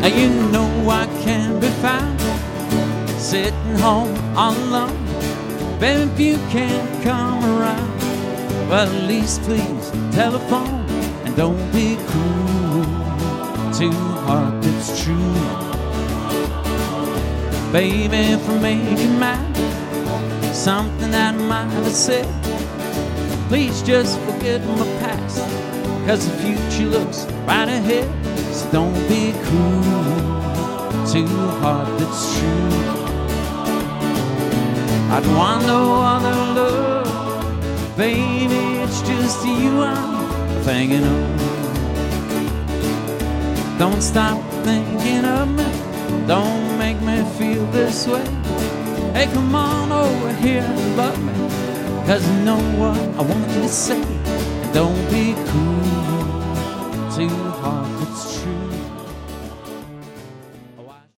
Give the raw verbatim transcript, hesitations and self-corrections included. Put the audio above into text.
And you know I can't be found sitting home all alone. Baby, if you can't come around, well, at least please telephone. And don't be cruel to a heart that's true. Baby, if I made you mad, something that I might have said, please just forget my past, 'cause the future looks right ahead. So don't be cruel to a heart that's true. I don't want no other love, baby, it's just you I'm thinking of. Don't stop thinking of me, don't make me feel this way. Hey, come on over here and love me, 'cause you know what I want you to say. And don't be cruel to a heart that's true.